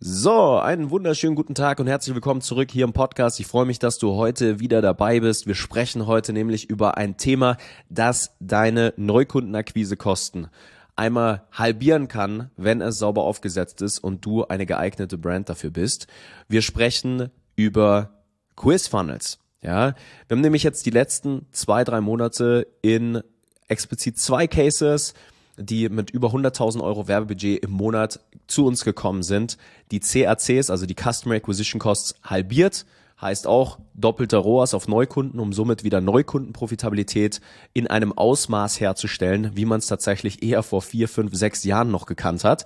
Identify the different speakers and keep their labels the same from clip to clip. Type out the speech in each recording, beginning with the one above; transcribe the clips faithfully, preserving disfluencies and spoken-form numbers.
Speaker 1: So, einen wunderschönen guten Tag und herzlich willkommen zurück hier im Podcast. Ich freue mich, dass du heute wieder dabei bist. Wir sprechen heute nämlich über ein Thema, das deine Neukundenakquisekosten einmal halbieren kann, wenn es sauber aufgesetzt ist und du eine geeignete Brand dafür bist. Wir sprechen über Quiz Funnels. Ja, wir haben nämlich jetzt die letzten zwei, drei Monate in explizit zwei Cases, die mit über hunderttausend Euro Werbebudget im Monat zu uns gekommen sind, die C A Cs, also die Customer Acquisition Costs, halbiert. Heißt auch doppelter R O A S auf Neukunden, um somit wieder Neukundenprofitabilität in einem Ausmaß herzustellen, wie man es tatsächlich eher vor vier, fünf, sechs Jahren noch gekannt hat.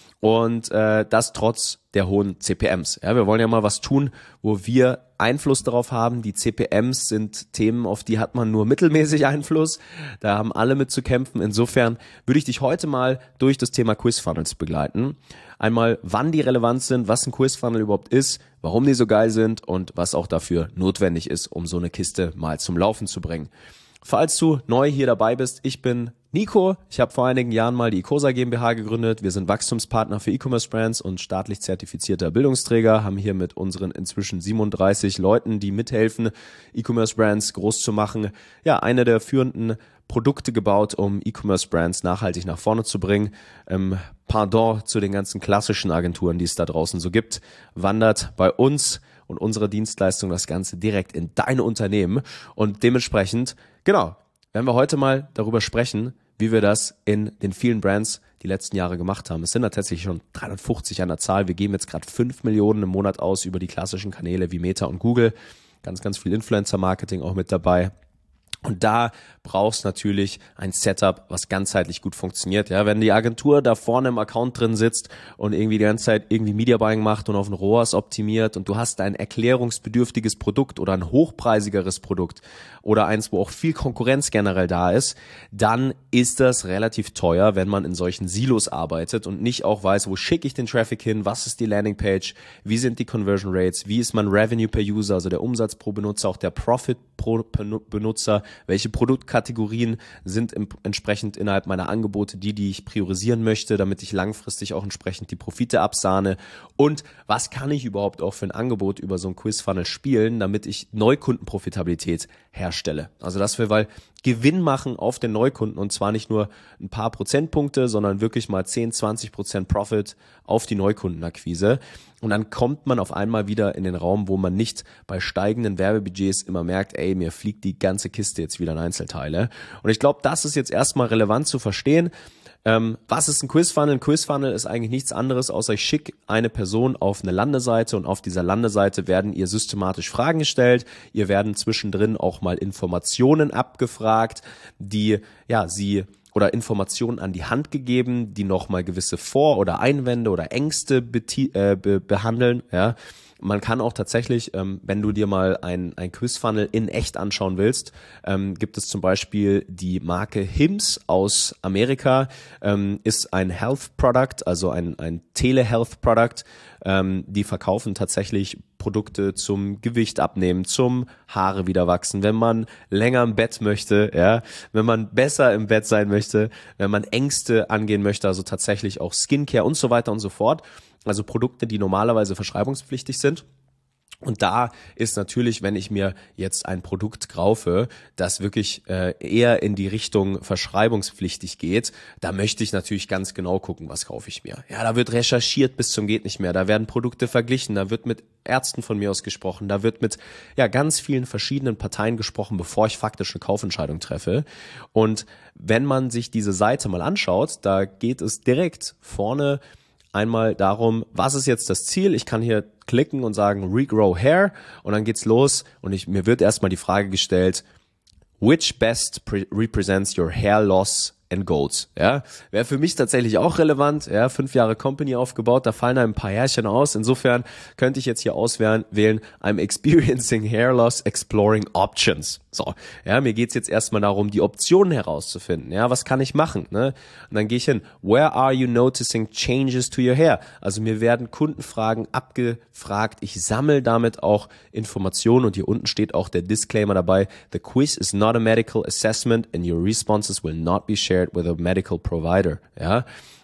Speaker 1: Und äh, das trotz der hohen C P Ms. Ja, wir wollen ja mal was tun, wo wir Einfluss darauf haben. Die C P Ms sind Themen, auf die hat man nur mittelmäßig Einfluss. Da haben alle mit zu kämpfen. Insofern würde ich dich heute mal durch das Thema Quiz Funnels begleiten. Einmal, wann die relevant sind, was ein Quiz Funnel überhaupt ist, warum die so geil sind und was auch dafür notwendig ist, um so eine Kiste mal zum Laufen zu bringen. Falls du neu hier dabei bist, ich bin Nico. Ich habe vor einigen Jahren mal die Icosa GmbH gegründet. Wir sind Wachstumspartner für E-Commerce-Brands und staatlich zertifizierter Bildungsträger, haben hier mit unseren inzwischen siebenunddreißig Leuten, die mithelfen, E-Commerce-Brands groß zu machen, ja, eine der führenden Produkte gebaut, um E-Commerce-Brands nachhaltig nach vorne zu bringen. Ähm, Pardon zu den ganzen klassischen Agenturen, die es da draußen so gibt, wandert bei uns und unsere Dienstleistung das Ganze direkt in dein Unternehmen. Und dementsprechend, genau, werden wir heute mal darüber sprechen, wie wir das in den vielen Brands die letzten Jahre gemacht haben. Es sind da tatsächlich schon dreihundertfünfzig an der Zahl. Wir geben jetzt gerade fünf Millionen im Monat aus über die klassischen Kanäle wie Meta und Google. Ganz, ganz viel Influencer-Marketing auch mit dabei. Und da brauchst natürlich ein Setup, was ganzheitlich gut funktioniert. Ja, wenn die Agentur da vorne im Account drin sitzt und irgendwie die ganze Zeit irgendwie Media Buying macht und auf den R O A S optimiert und du hast ein erklärungsbedürftiges Produkt oder ein hochpreisigeres Produkt oder eins, wo auch viel Konkurrenz generell da ist, dann ist das relativ teuer, wenn man in solchen Silos arbeitet und nicht auch weiß, wo schicke ich den Traffic hin, was ist die Landingpage, wie sind die Conversion Rates, wie ist mein Revenue per User, also der Umsatz pro Benutzer, auch der Profit pro Benutzer, welche Produktkategorien sind im, entsprechend innerhalb meiner Angebote die, die ich priorisieren möchte, damit ich langfristig auch entsprechend die Profite absahne und was kann ich überhaupt auch für ein Angebot über so ein Quiz-Funnel spielen, damit ich Neukundenprofitabilität herstelle. Also dass wir weil Gewinn machen auf den Neukunden und zwar nicht nur ein paar Prozentpunkte, sondern wirklich mal zehn, zwanzig Prozent Profit auf die Neukundenakquise. Und dann kommt man auf einmal wieder in den Raum, wo man nicht bei steigenden Werbebudgets immer merkt, ey, mir fliegt die ganze Kiste jetzt wieder in Einzelteile. Und ich glaube, das ist jetzt erstmal relevant zu verstehen. Ähm, was ist ein Quiz-Funnel? Ein Quiz-Funnel ist eigentlich nichts anderes, außer ich schicke eine Person auf eine Landeseite und auf dieser Landeseite werden ihr systematisch Fragen gestellt. Ihr werden zwischendrin auch mal Informationen abgefragt, die ja sie oder Informationen an die Hand gegeben, die nochmal gewisse Vor- oder Einwände oder Ängste beti- äh, be- behandeln, ja. Man kann auch tatsächlich, ähm, wenn du dir mal ein, ein Quiz-Funnel in echt anschauen willst, ähm, gibt es zum Beispiel die Marke Hims aus Amerika, ähm, ist ein Health-Product, also ein, ein Tele-Health-Product. Ähm, die verkaufen tatsächlich Produkte zum Gewicht abnehmen, zum Haare wieder wachsen, wenn man länger im Bett möchte, ja, wenn man besser im Bett sein möchte, wenn man Ängste angehen möchte, also tatsächlich auch Skincare und so weiter und so fort. Also Produkte, die normalerweise verschreibungspflichtig sind. Und da ist natürlich, wenn ich mir jetzt ein Produkt kaufe, das wirklich äh, eher in die Richtung verschreibungspflichtig geht, da möchte ich natürlich ganz genau gucken, was kaufe ich mir. Ja, da wird recherchiert bis zum geht nicht mehr, da werden Produkte verglichen, da wird mit Ärzten von mir aus gesprochen, da wird mit ja ganz vielen verschiedenen Parteien gesprochen, bevor ich faktisch eine Kaufentscheidung treffe. Und wenn man sich diese Seite mal anschaut, da geht es direkt vorne einmal darum, was ist jetzt das Ziel? Ich kann hier klicken und sagen Regrow Hair und dann geht's los und ich, mir wird erstmal die Frage gestellt, which best pre- represents your hair loss and goals? Ja, wäre für mich tatsächlich auch relevant. Ja, fünf Jahre Company aufgebaut, da fallen einem ein paar Härchen aus. Insofern könnte ich jetzt hier auswählen, wählen, I'm experiencing hair loss, exploring options. So, ja, mir geht's jetzt erstmal darum, die Optionen herauszufinden. Ja, was kann ich machen? Ne? Und dann gehe ich hin, where are you noticing changes to your hair? Also mir werden Kundenfragen abgefragt. Ich sammle damit auch Informationen und hier unten steht auch der Disclaimer dabei. The quiz is not a medical assessment and your responses will not be shared with a medical provider. Ja,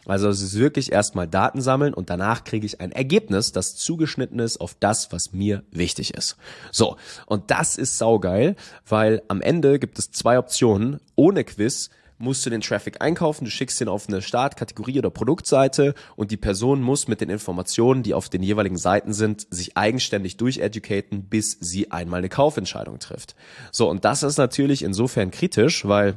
Speaker 1: Also es ist wirklich erstmal Daten sammeln und danach kriege ich ein Ergebnis, das zugeschnitten ist auf das, was mir wichtig ist. So, und das ist saugeil, weil am Ende gibt es zwei Optionen. Ohne Quiz musst du den Traffic einkaufen, du schickst ihn auf eine Startkategorie oder Produktseite und die Person muss mit den Informationen, die auf den jeweiligen Seiten sind, sich eigenständig durcheducaten, bis sie einmal eine Kaufentscheidung trifft. So, und das ist natürlich insofern kritisch, weil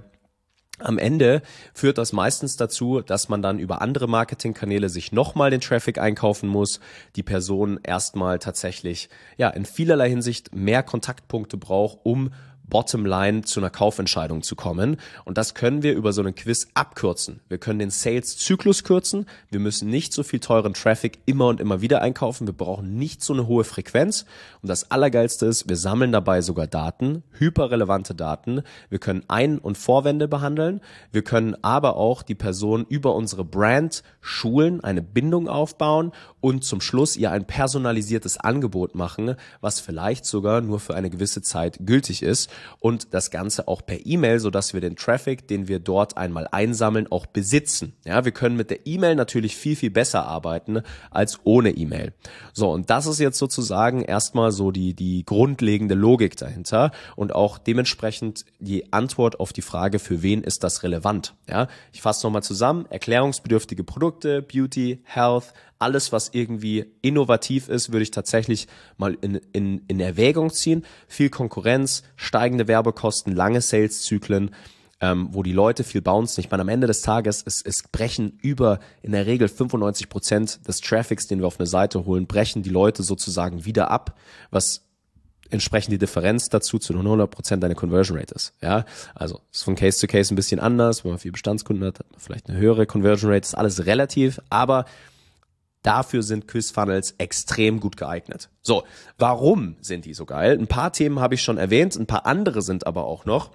Speaker 1: am Ende führt das meistens dazu, dass man dann über andere Marketingkanäle sich nochmal den Traffic einkaufen muss, die Person erstmal tatsächlich ja in vielerlei Hinsicht mehr Kontaktpunkte braucht, um Bottomline zu einer Kaufentscheidung zu kommen. Und das können wir über so einen Quiz abkürzen. Wir können den Sales-Zyklus kürzen. Wir müssen nicht so viel teuren Traffic immer und immer wieder einkaufen. Wir brauchen nicht so eine hohe Frequenz. Und das Allergeilste ist, wir sammeln dabei sogar Daten, hyperrelevante Daten. Wir können Ein- und Vorwände behandeln. Wir können aber auch die Person über unsere Brand schulen, eine Bindung aufbauen und zum Schluss ihr ein personalisiertes Angebot machen, was vielleicht sogar nur für eine gewisse Zeit gültig ist. Und das Ganze auch per E-Mail, sodass wir den Traffic, den wir dort einmal einsammeln, auch besitzen. Ja, wir können mit der E-Mail natürlich viel, viel besser arbeiten als ohne E-Mail. So, und das ist jetzt sozusagen erstmal so die, die grundlegende Logik dahinter und auch dementsprechend die Antwort auf die Frage, für wen ist das relevant? Ja, ich fasse nochmal zusammen: erklärungsbedürftige Produkte, Beauty, Health, alles, was irgendwie innovativ ist, würde ich tatsächlich mal in, in, in Erwägung ziehen. Viel Konkurrenz, steigende Werbekosten, lange Saleszyklen, ähm, wo die Leute viel bouncen. Ich meine, am Ende des Tages, es, es brechen über in der Regel fünfundneunzig Prozent des Traffics, den wir auf eine Seite holen, brechen die Leute sozusagen wieder ab, was entsprechend die Differenz dazu zu hundert Prozent deine Conversion Rate ist. Ja, also ist von Case zu Case ein bisschen anders. Wenn man viel Bestandskunden hat, hat man vielleicht eine höhere Conversion Rate. Ist alles relativ, aber dafür sind Quiz-Funnels extrem gut geeignet. So, warum sind die so geil? Ein paar Themen habe ich schon erwähnt, ein paar andere sind aber auch noch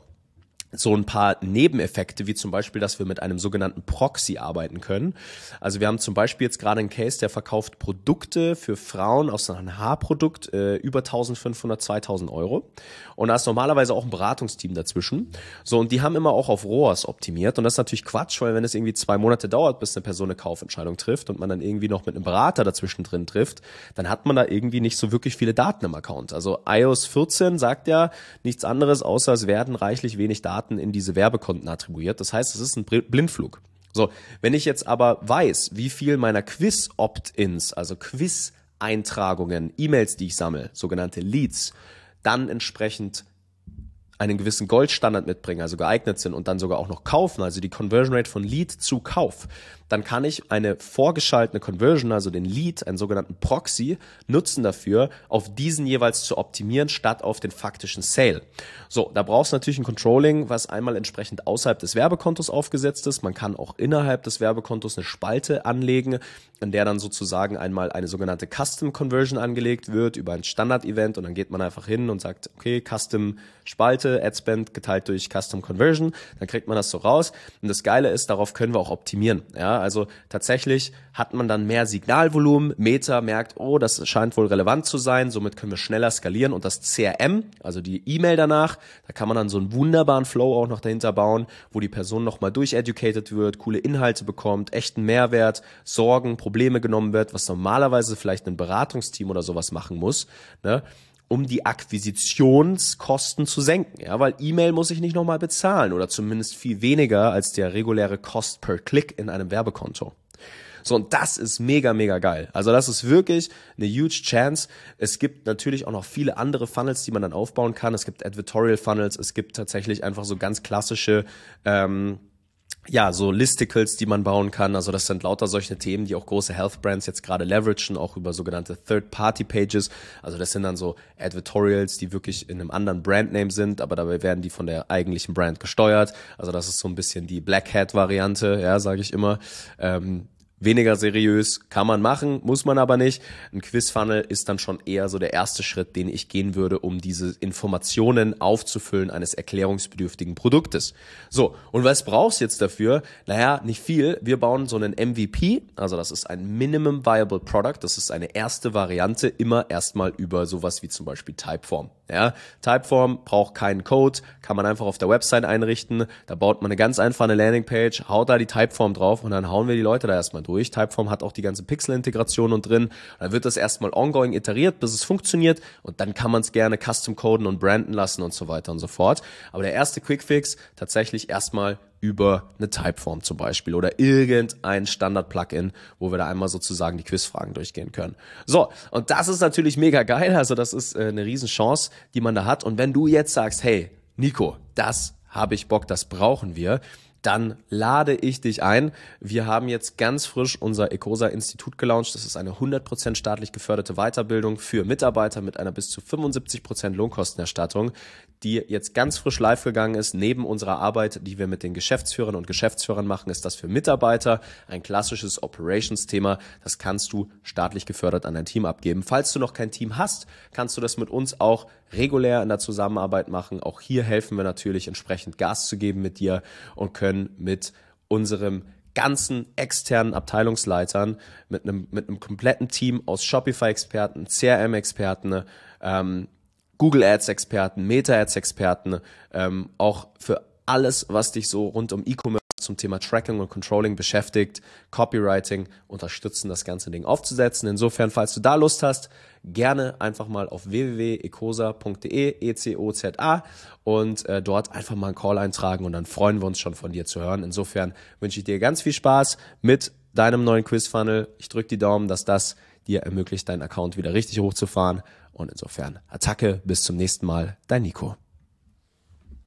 Speaker 1: so ein paar Nebeneffekte, wie zum Beispiel, dass wir mit einem sogenannten Proxy arbeiten können. Also wir haben zum Beispiel jetzt gerade einen Case, der verkauft Produkte für Frauen aus einem Haarprodukt äh, über eintausendfünfhundert, zweitausend Euro. Und da ist normalerweise auch ein Beratungsteam dazwischen. So, und die haben immer auch auf R O A S optimiert. Und das ist natürlich Quatsch, weil wenn es irgendwie zwei Monate dauert, bis eine Person eine Kaufentscheidung trifft und man dann irgendwie noch mit einem Berater dazwischen drin trifft, dann hat man da irgendwie nicht so wirklich viele Daten im Account. Also i O S vierzehn sagt ja nichts anderes, außer es werden reichlich wenig Daten in diese Werbekonten attribuiert. Das heißt, es ist ein Blindflug. So, wenn ich jetzt aber weiß, wie viel meiner Quiz-Opt-ins, also Quiz-Eintragungen, E-Mails, die ich sammle, sogenannte Leads, dann entsprechend einen gewissen Goldstandard mitbringen, also geeignet sind und dann sogar auch noch kaufen, also die Conversion Rate von Lead zu Kauf, dann kann ich eine vorgeschaltete Conversion, also den Lead, einen sogenannten Proxy, nutzen dafür, auf diesen jeweils zu optimieren, statt auf den faktischen Sale. So, da brauchst du natürlich ein Controlling, was einmal entsprechend außerhalb des Werbekontos aufgesetzt ist. Man kann auch innerhalb des Werbekontos eine Spalte anlegen, in der dann sozusagen einmal eine sogenannte Custom Conversion angelegt wird über ein Standard-Event und dann geht man einfach hin und sagt, okay, Custom Spalte, Adspend geteilt durch Custom Conversion, dann kriegt man das so raus. Und das Geile ist, darauf können wir auch optimieren. Ja, also tatsächlich hat man dann mehr Signalvolumen, Meta merkt, oh, das scheint wohl relevant zu sein, somit können wir schneller skalieren und das C R M, also die E-Mail danach, da kann man dann so einen wunderbaren Flow auch noch dahinter bauen, wo die Person nochmal durcheducated wird, coole Inhalte bekommt, echten Mehrwert, Sorgen, Probleme genommen wird, was normalerweise vielleicht ein Beratungsteam oder sowas machen muss, ne, um die Akquisitionskosten zu senken. Ja, weil E-Mail muss ich nicht nochmal bezahlen oder zumindest viel weniger als der reguläre Cost per Click in einem Werbekonto. So, und das ist mega, mega geil. Also das ist wirklich eine huge Chance. Es gibt natürlich auch noch viele andere Funnels, die man dann aufbauen kann. Es gibt Advertorial Funnels, es gibt tatsächlich einfach so ganz klassische ähm, ja, so Listicles, die man bauen kann. Also das sind lauter solche Themen, die auch große Health Brands jetzt gerade leveragen, auch über sogenannte Third-Party-Pages. Also das sind dann so Advertorials, die wirklich in einem anderen Brandname sind, aber dabei werden die von der eigentlichen Brand gesteuert. Also das ist so ein bisschen die Black Hat-Variante, ja, sage ich immer. Ähm, Weniger seriös, kann man machen, muss man aber nicht. Ein Quiz-Funnel ist dann schon eher so der erste Schritt, den ich gehen würde, um diese Informationen aufzufüllen eines erklärungsbedürftigen Produktes. So, und was brauchst du jetzt dafür? Naja, nicht viel. Wir bauen so einen M V P, also das ist ein Minimum Viable Product, das ist eine erste Variante, immer erstmal über sowas wie zum Beispiel Typeform. Ja, Typeform braucht keinen Code, kann man einfach auf der Website einrichten, da baut man eine ganz einfache Landingpage, haut da die Typeform drauf und dann hauen wir die Leute da erstmal durch. Typeform hat auch die ganze Pixel-Integration und drin. Dann wird das erstmal ongoing iteriert, bis es funktioniert und dann kann man es gerne custom coden und branden lassen und so weiter und so fort. Aber der erste Quickfix tatsächlich erstmal über eine Typeform zum Beispiel oder irgendein Standard-Plugin, wo wir da einmal sozusagen die Quizfragen durchgehen können. So, und das ist natürlich mega geil, also das ist äh, eine Riesenchance, die man da hat. Und wenn du jetzt sagst, hey, Nico, das habe ich Bock, das brauchen wir, dann lade ich dich ein. Wir haben jetzt ganz frisch unser Ecosa-Institut gelauncht. Das ist eine hundert Prozent staatlich geförderte Weiterbildung für Mitarbeiter mit einer bis zu fünfundsiebzig Prozent Lohnkostenerstattung, die jetzt ganz frisch live gegangen ist. Neben unserer Arbeit, die wir mit den Geschäftsführern und Geschäftsführern machen, ist das für Mitarbeiter ein klassisches Operations-Thema. Das kannst du staatlich gefördert an dein Team abgeben. Falls du noch kein Team hast, kannst du das mit uns auch regulär in der Zusammenarbeit machen. Auch hier helfen wir natürlich entsprechend Gas zu geben mit dir und können mit unserem ganzen externen Abteilungsleitern, mit einem, mit einem kompletten Team aus Shopify-Experten, C R M-Experten, ähm, Google Ads-Experten, Meta-Ads-Experten, ähm, auch für alles, was dich so rund um E-Commerce zum Thema Tracking und Controlling beschäftigt, Copywriting, unterstützen, das ganze Ding aufzusetzen. Insofern, falls du da Lust hast, gerne einfach mal auf w w w punkt ecosa punkt d e, E C O Z A und äh, dort einfach mal einen Call eintragen und dann freuen wir uns schon von dir zu hören. Insofern wünsche ich dir ganz viel Spaß mit deinem neuen Quiz-Funnel. Ich drücke die Daumen, dass das dir ermöglicht, deinen Account wieder richtig hochzufahren und insofern Attacke, bis zum nächsten Mal, dein Nico.